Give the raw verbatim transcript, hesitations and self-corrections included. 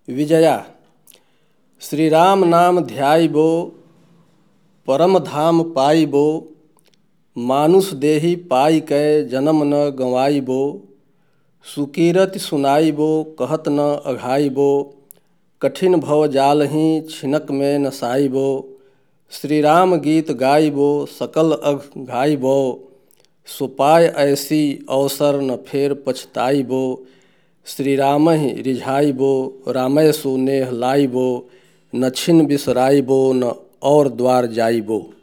विजया। श्री राम नाम ध्याइबो परम धाम पाइबो। मानुष देहि पाई कै जन्म न गंवाइबो। सुकीरति सुनाइबो कहत न अघाइबो। कठिन भव जालहि छिनक में न साइबो। श्री राम गीत गाइबो सकल अघ घाइबो। सुपाय ऐसी अवसर न फेर पछताइबो। श्री रामहि रिझाइबो रामय सु नेह लाइबो। न छिन बिसराइबो न और द्वार जाइबो।